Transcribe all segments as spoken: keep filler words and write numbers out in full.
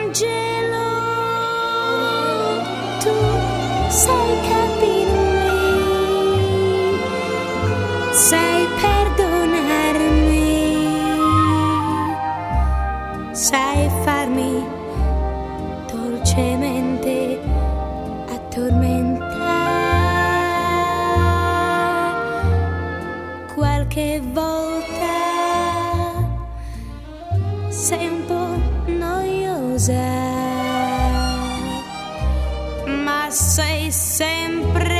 angelo, tu sai capirmi, sai perdonarmi, sai farmi dolcemente addormentare. Qualche volta sei un po' noiosa, ma sei sempre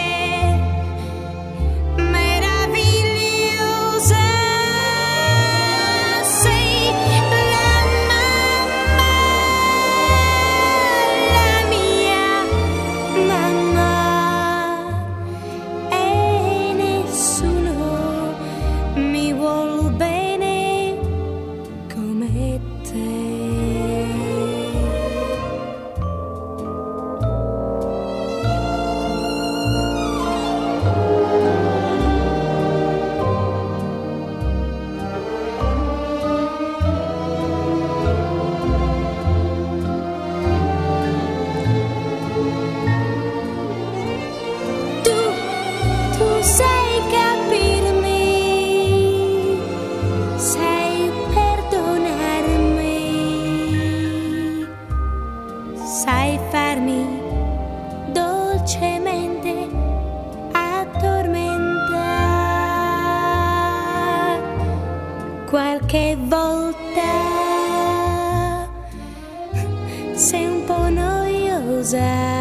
meravigliosa. Sei la mamma, la mia mamma, e nessuno mi vuol bene come te. Tu, tu sai capirmi, sai perdonarmi, sai farmi dolcemente addormentare. Qualche volta sei un po' noiosa,